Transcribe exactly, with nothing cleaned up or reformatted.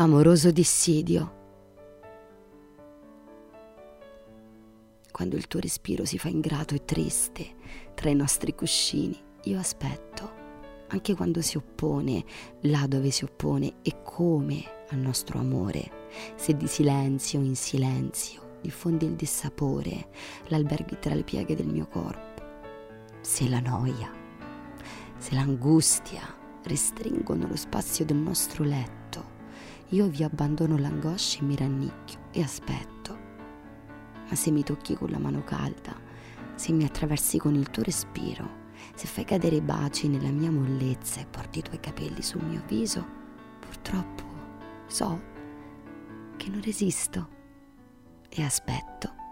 amoroso dissidio. Quando il tuo respiro si fa ingrato e triste tra i nostri cuscini, io aspetto, anche quando si oppone, là dove si oppone e come al nostro amore, se di silenzio in silenzio diffondi il dissapore, l'alberghi tra le pieghe del mio corpo, se la noia, se l'angustia restringono lo spazio del nostro letto, io vi abbandono l'angoscia e mi rannicchio e aspetto. Ma se mi tocchi con la mano calda, se mi attraversi con il tuo respiro, se fai cadere baci nella mia mollezza e porti i tuoi capelli sul mio viso, purtroppo so che non resisto e aspetto.